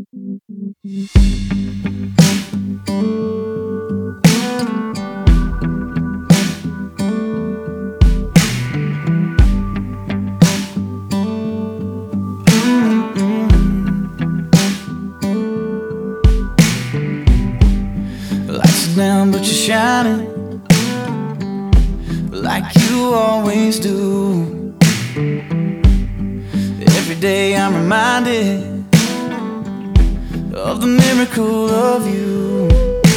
Lights are down, but you're shining like you always do. Every day I'm reminded of the miracle of you.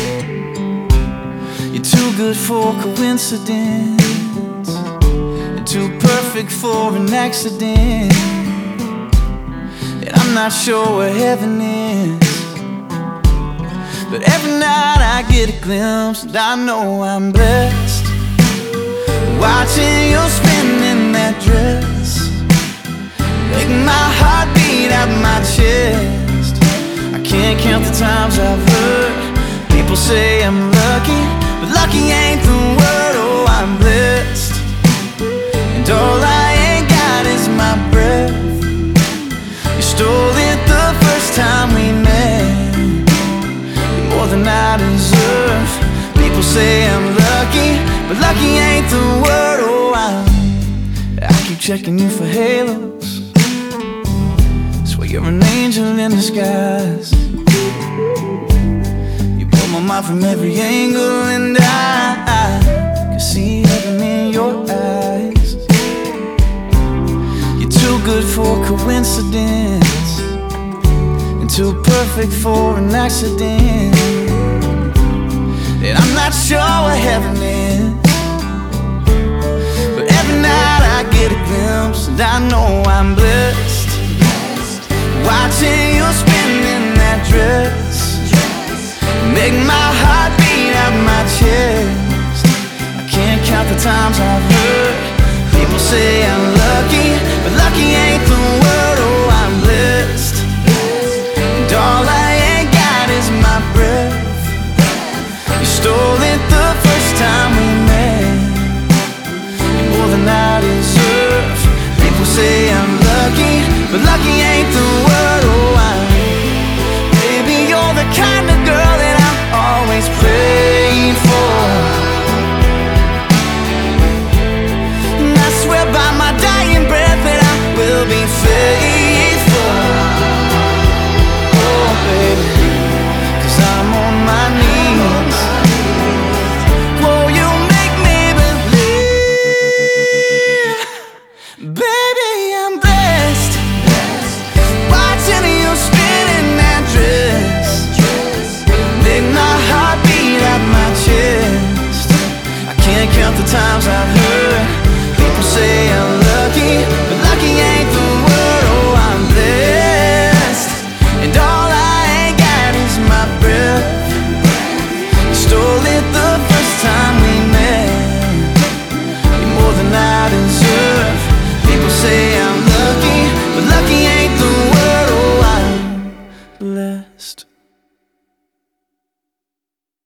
You're too good for coincidence and too perfect for an accident. And I'm not sure where heaven is, but every night I get a glimpse and I know I'm blessed. Watching you spin in that dress make my heart beat out my chest. I can't count the times I've heard people say I'm lucky, but lucky ain't the word. Oh, I'm blessed, and all I ain't got is my breath. You stole it the first time we met, more than I deserve. People say I'm lucky, but lucky ain't the word. Oh, I keep checking you for halos. Swear you're an angel in disguise. You blow my mind from every angle, and I can see heaven in your eyes. You're too good for coincidence and too perfect for an accident. And I'm not sure what heaven is, but every night I get a glimpse and I know I'm blessed. Watching you spin in that dress make my heart beat out my chest. I can't count the times I've heard people say I'm lucky, but lucky ain't the word. Oh, I'm blessed, and all I ain't got is my breath. You stole it the first time we met, more than I deserve. People say I'm lucky, but lucky ain't the word. Oh, baby, you're the kind of girl that I always prayed for, and I swear by my dying breath that I will be faithful. Oh, baby, 'cause I'm on my knees. Whoa, you make me believe. Baby, I'm blessed. Watching you spin in that dress make my heart beat out my chest. I can't count the times I've heard people say